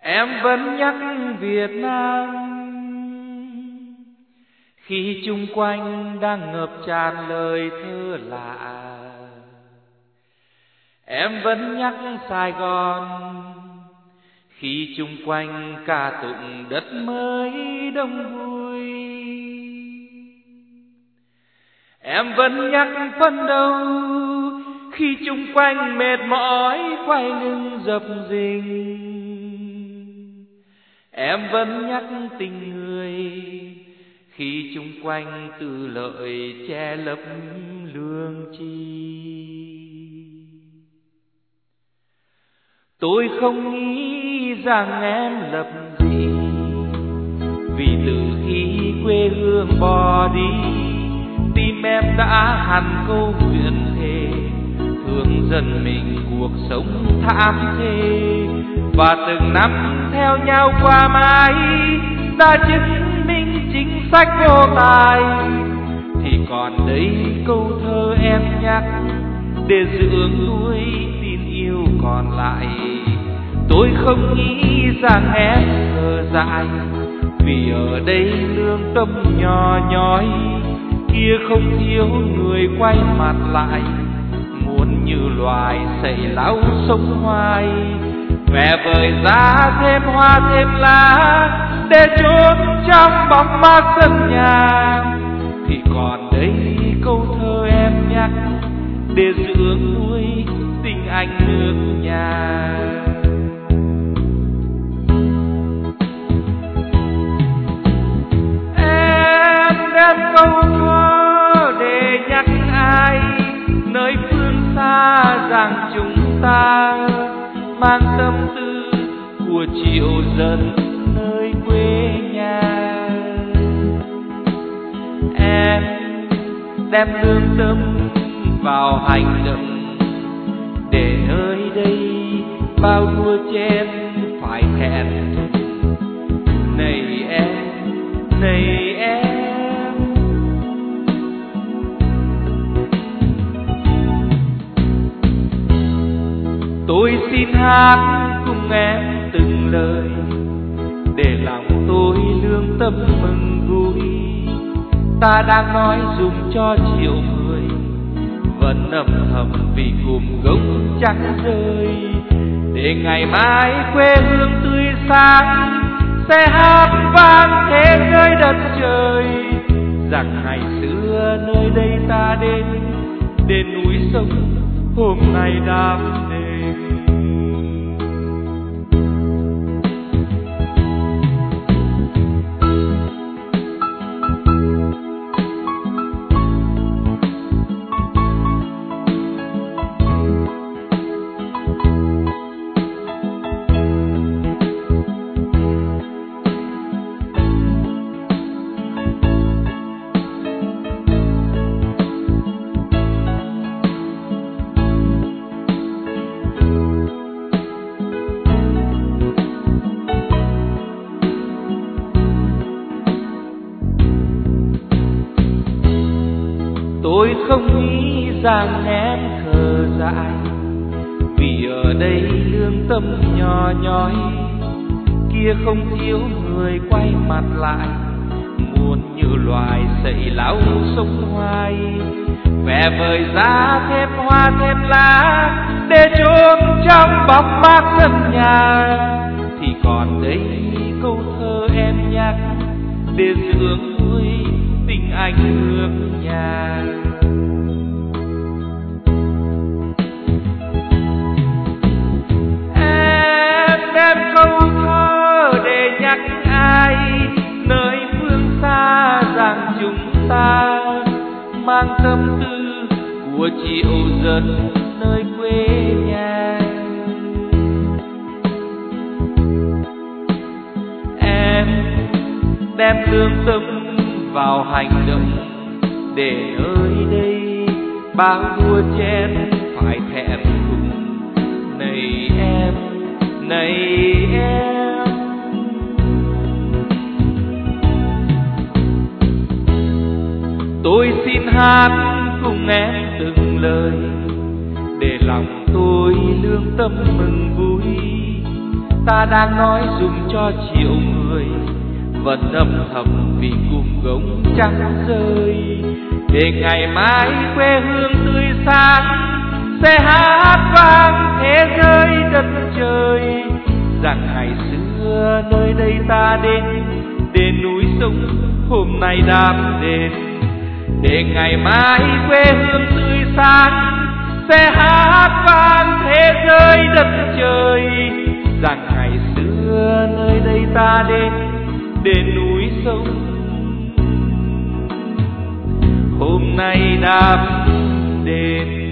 Em vẫn nhắc Việt Nam khi chung quanh đang ngập tràn lời thơ lạ. Em vẫn nhắc Sài Gòn khi chung quanh ca tụng đất mới đông vui. Em vẫn nhắc phấn đấu khi chung quanh mệt mỏi quay lưng dập dình. Em vẫn nhắc tình người khi chung quanh tư lợi che lấp lương tri. Tôi không nghĩ rằng em lập dị, vì từ khi quê hương bỏ đi, tim em đã hằn câu nguyện thề thương dân mình cuộc sống thảm thê. Và từng năm theo nhau qua mãi đã chứng minh chính sách vô tài, thì còn đây câu thơ em nhắc để dưỡng nuôi tin yêu còn lại. Tôi không nghĩ rằng em thơ dại, vì ở đây lương tâm nhỏ nhói kia không thiếu người quay mặt lại, muốn như loài sậy lão sống hoài. Mẹ vời ra thêm hoa thêm lá để chôn trong bóng mát sân nhà, thì còn đây câu thơ em nhắc để dưỡng nuôi tình anh nước nhà. Em đem câu thơ để nhắc ai nơi phương xa rằng chúng ta mang tâm tư của triệu dân nơi quê nhà. Em đem lương tâm vào hành động để nơi đây bao đua chen phải thẹn. Này em, này em, tôi xin hát cùng em từng lời để lòng tôi lương tâm mừng vui. Ta đang nói dùng cho triệu người vẫn âm thầm vì cùm gốc trắng rơi, để ngày mai quê hương tươi sáng sẽ hát vang thế giới đất trời, rằng ngày xưa nơi đây ta đến để núi sông hôm nay đam đêm. Tôi không nghĩ rằng em khờ dại, vì ở đây lương tâm nhỏ nhói kia không thiếu người quay mặt lại, muốn như loài sậy lão sống hoài. Mẹ vời ra thêm hoa thêm lá để chôn trong bóng mát sân nhà, thì còn đây câu thơ em nhắc để dưỡng nuôi tình anh nước nhà. Em đem câu thơ để nhắc ai nơi phương xa rằng chúng ta mang tâm tư của triệu dân nơi quê nhà. Em đem lương tâm vào hành động để nơi đây bao đua chen phải thẹn thùng. Này em, này em, tôi xin hát cùng em từng lời để lòng tôi lương tâm mừng vui. ta đang nói dùng cho triệu người, vẫn âm thầm vì cùm gống trắng rơi. Để ngày mai quê hương tươi sáng sẽ hát vang thế giới đất trời, rằng ngày xưa nơi đây ta đến, đền núi sông hôm nay đam đền. Để ngày mai quê hương tươi sáng sẽ hát vang thế giới đất trời, rằng ngày xưa nơi đây ta đến, đền núi sông hôm nay đam đền.